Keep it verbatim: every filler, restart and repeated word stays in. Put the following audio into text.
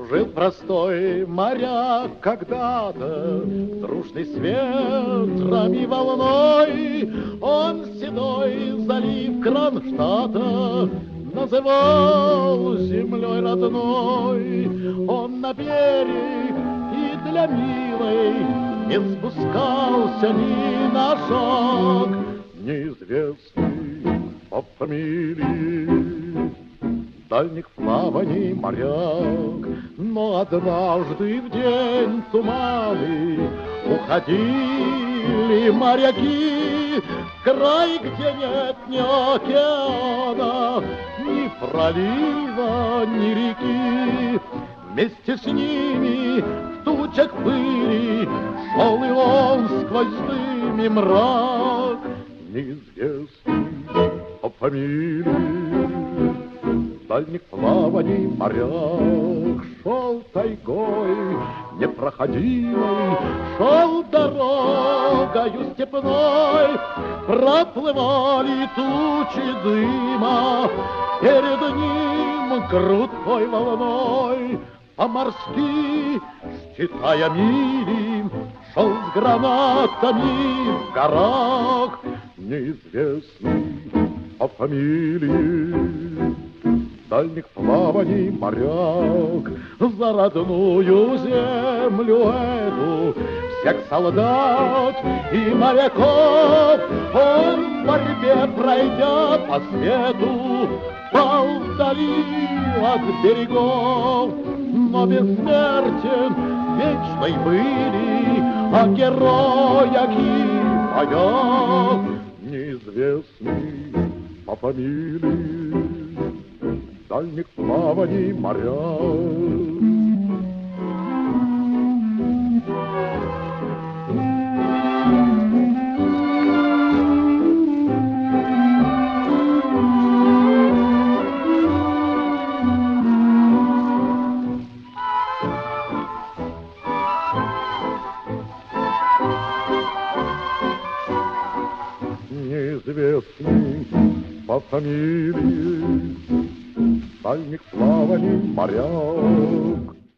Жил простой моряк когда-то, дружный с ветром и волной. Он седой залив Кронштадта называл землей родной. Он на берег и для милой не спускался ни на шаг, неизвестный по фамилии дальних плаваний моряк. Но однажды в день туманы уходили моряки в край, где нет ни океана, ни пролива, ни реки. Вместе с ними в тучах пыли шел и он сквозь дым и мрак, неизвестный по фамилии дальних плаваний моряк. Шел тайгой непроходимой, шел дорогою степной, проплывали тучи дыма перед ним крутой волной. По-морски, считая мили, шел с гранатами в горах, неизвестный по фамилии дальних плаваний моряк. За родную землю эту всех солдат и моряков он в борьбе, пройдя по свету, пал вдали от берегов. Но бессмертен вечной были о героях и боях, неизвестный по фамилии дальних плаваний моряк. Неизвестный по фамилии дальних плаваний моряк.